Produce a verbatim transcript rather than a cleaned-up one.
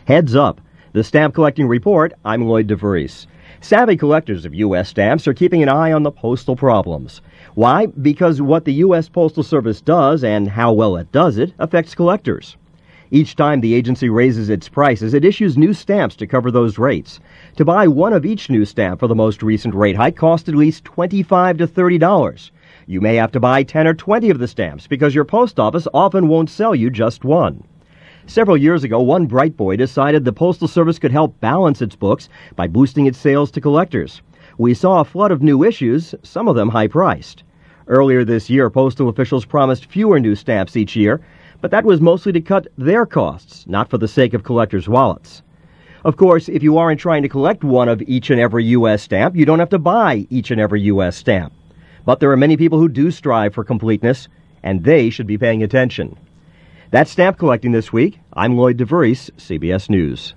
Heads up. The Stamp Collecting Report, I'm Lloyd DeVries. Savvy collectors of U S stamps are keeping an eye on the postal problems. Why? Because what the U S Postal Service does and how well it does it affects collectors. Each time the agency raises its prices, it issues new stamps to cover those rates. To buy one of each new stamp for the most recent rate hike costs at least twenty-five to thirty dollars. You may have to buy ten or twenty of the stamps because your post office often won't sell you just one. Several years ago, one bright boy decided the Postal Service could help balance its books by boosting its sales to collectors. We saw a flood of new issues, some of them high-priced. Earlier this year, postal officials promised fewer new stamps each year, but that was mostly to cut their costs, not for the sake of collectors' wallets. Of course, if you aren't trying to collect one of each and every U S stamp, you don't have to buy each and every U S stamp. But there are many people who do strive for completeness, and they should be paying attention. That's Stamp Collecting this week. I'm Lloyd DeVries, C B S News.